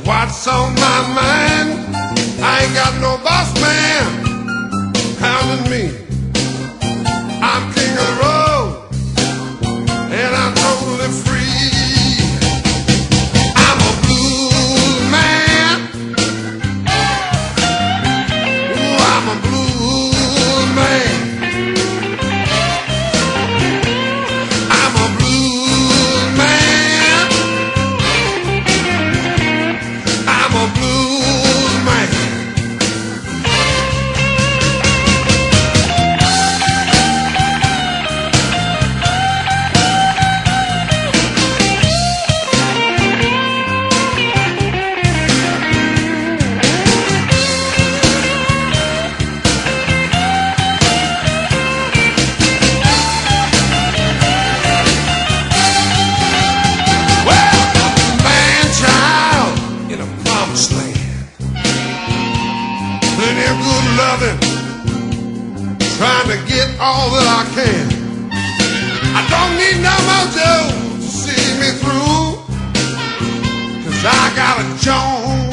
What's on my mind? I ain't got no boss man hounding me. I'm king of the road, and I'm totally free. I'm a blues man. Ooh, I'm a blues man. I'm a blues man. I'm a blues man. Plenty of good loving, trying to get all that I can. I don't need no mojo to see me through, 'cause I got a Jones